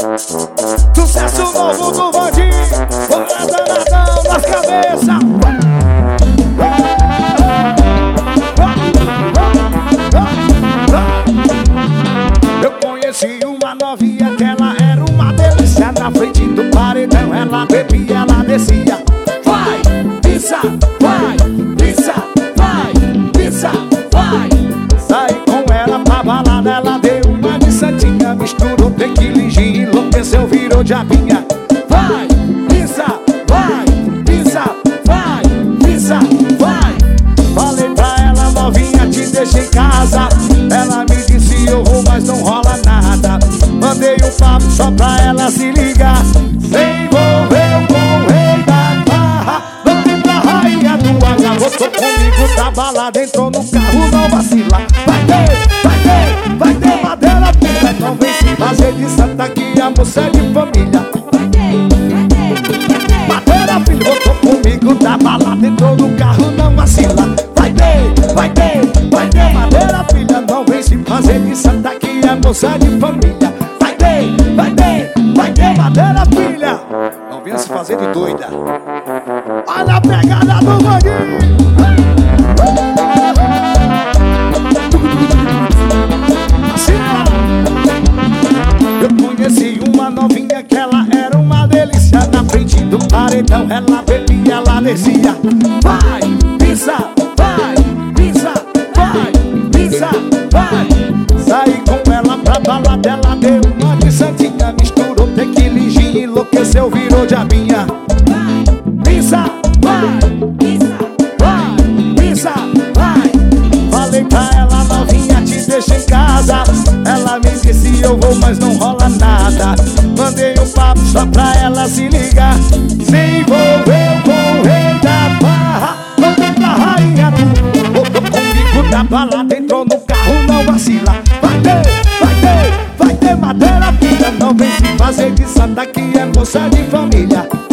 Sucesso novo do Vandinho, bora danadão nas cabeças. Eu conheci uma novinha que ela era uma delícia. Na frente do paredão ela bebia, ela descia. Vai, pisa, vai, pisa, vai, pisa, vai. Saí com ela pra balada, ela deu uma de santinha. Misturou tequila e gin, enlouqueceu, virou diabinha. Vai, pisa, vai, pisa, vai, pisa, vai. Falei pra ela, novinha, te deixa em casa. Ela me disse, eu vou, mas não rola nada. Mandei um papo só pra ela se ligar. Se envolveu com o rei da barra, vamos pra rainha do H. Voltou comigo da balada, entrou no carro, não vacila. Vai ter madeira pita. Não vem se fazer de santa que a moça é de família. Madeira filho, voltou comigo da balada, entrou no carro, não vacila. Vai ter madeira filha. Não vem se fazer de santa que a moça é de família. Vai ter madeira filha. Não venha se fazer de doida. Olha a pegada do Vandinho. Eu conheci uma novinha que ela era uma delícia. Na frente do paredão ela bebia, ela descia. Vai, pisa, vai, pisa, vai, pisa, vai. Saí com ela pra balada, ela deu uma de santinha. Misturou tequila e gin, enlouqueceu, virou diabinha. Pisa, vai, pisa, vai, pisa, vai. Falei pra ela, novinha, te deixa em casa. Ela me disse, eu vou, mas não rola nada. Mandei um papo só pra ela se ligar. Se envolveu com o rei da barra, vamos pra rainha do. Voltou comigo da balada, entrou no carro, não vacila. Vai ter madeira pita. Não vem se fazer de santa que é moça de família.